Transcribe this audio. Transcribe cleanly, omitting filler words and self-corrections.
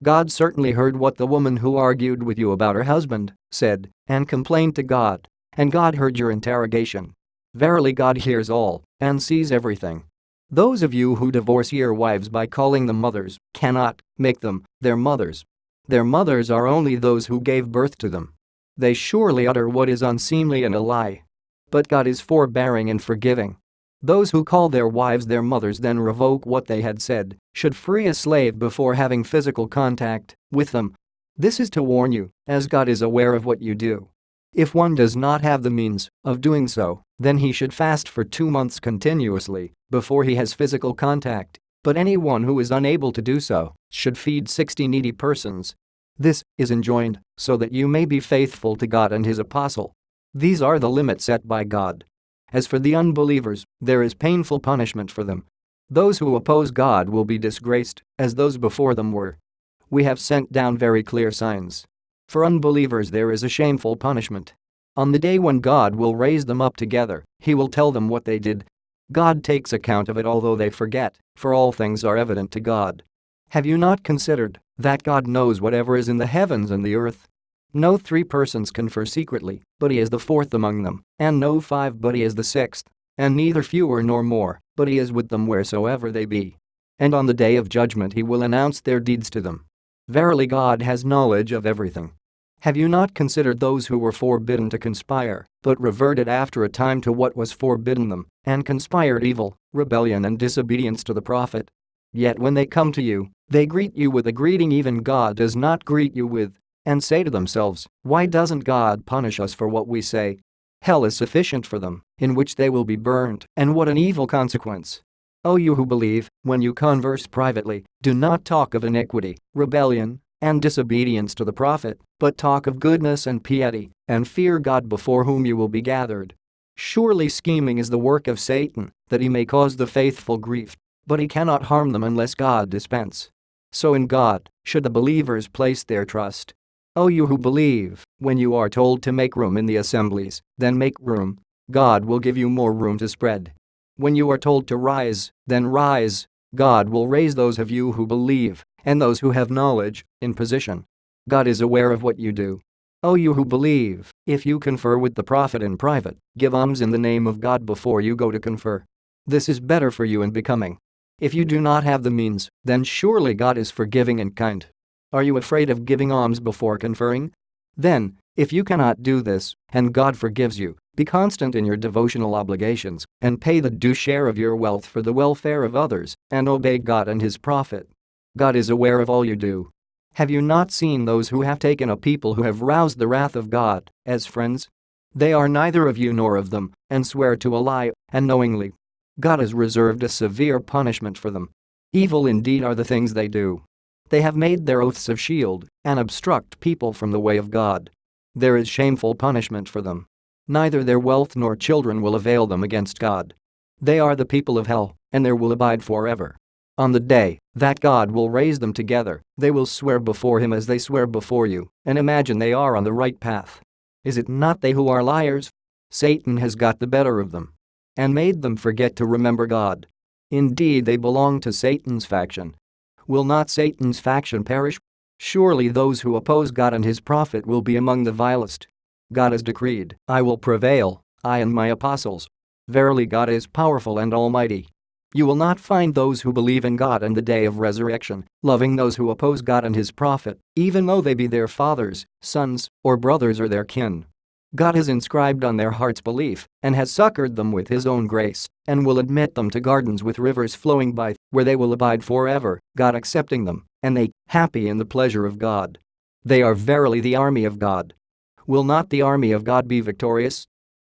God certainly heard what the woman who argued with you about her husband said and complained to God. And God heard your interrogation. Verily God hears all and sees everything. Those of you who divorce your wives by calling them mothers cannot make them their mothers. Their mothers are only those who gave birth to them. They surely utter what is unseemly and a lie. But God is forbearing and forgiving. Those who call their wives their mothers then revoke what they had said, should free a slave before having physical contact with them. This is to warn you, as God is aware of what you do. If one does not have the means of doing so, then he should fast for 2 months continuously before he has physical contact. But anyone who is unable to do so should feed 60 needy persons. This is enjoined so that you may be faithful to God and his apostle. These are the limits set by God. As for the unbelievers, there is painful punishment for them. Those who oppose God will be disgraced, as those before them were. We have sent down very clear signs. For unbelievers there is a shameful punishment. On the day when God will raise them up together, he will tell them what they did. God takes account of it although they forget, for all things are evident to God. Have you not considered that God knows whatever is in the heavens and the earth? No 3 persons confer secretly, but he is the 4th among them, and no 5 but he is the 6th, and neither fewer nor more, but he is with them wheresoever they be. And on the day of judgment he will announce their deeds to them. Verily God has knowledge of everything. Have you not considered those who were forbidden to conspire, but reverted after a time to what was forbidden them, and conspired evil, rebellion and disobedience to the prophet? Yet when they come to you, they greet you with a greeting even God does not greet you with, and say to themselves, why doesn't God punish us for what we say? Hell is sufficient for them, in which they will be burned, and what an evil consequence. O you who believe, when you converse privately, do not talk of iniquity, rebellion, and disobedience to the prophet, but talk of goodness and piety, and fear God before whom you will be gathered. Surely scheming is the work of Satan, that he may cause the faithful grief, but he cannot harm them unless God dispense. So in God should the believers place their trust. O you who believe, when you are told to make room in the assemblies, then make room. God will give you more room to spread. When you are told to rise, then rise. God will raise those of you who believe, and those who have knowledge, in position. God is aware of what you do. O you who believe, if you confer with the prophet in private, give alms in the name of God before you go to confer. This is better for you and becoming. If you do not have the means, then surely God is forgiving and kind. Are you afraid of giving alms before conferring? Then, if you cannot do this, and God forgives you, be constant in your devotional obligations, and pay the due share of your wealth for the welfare of others, and obey God and his prophet. God is aware of all you do. Have you not seen those who have taken a people who have roused the wrath of God as friends? They are neither of you nor of them, and swear to a lie, and knowingly. God has reserved a severe punishment for them. Evil indeed are the things they do. They have made their oaths of shield, and obstruct people from the way of God. There is shameful punishment for them. Neither their wealth nor children will avail them against God. They are the people of hell, and there will abide forever. On the day that God will raise them together, they will swear before him as they swear before you, and imagine they are on the right path. Is it not they who are liars? Satan has got the better of them and made them forget to remember God. Indeed, they belong to Satan's faction. Will not Satan's faction perish? Surely those who oppose God and his prophet will be among the vilest. God has decreed, I will prevail, I and my apostles. Verily God is powerful and almighty. You will not find those who believe in God and the day of resurrection, loving those who oppose God and his prophet, even though they be their fathers, sons, or brothers or their kin. God has inscribed on their hearts belief, and has succored them with his own grace, and will admit them to gardens with rivers flowing by, where they will abide forever, God accepting them, and they, happy in the pleasure of God. They are verily the army of God. Will not the army of God be victorious?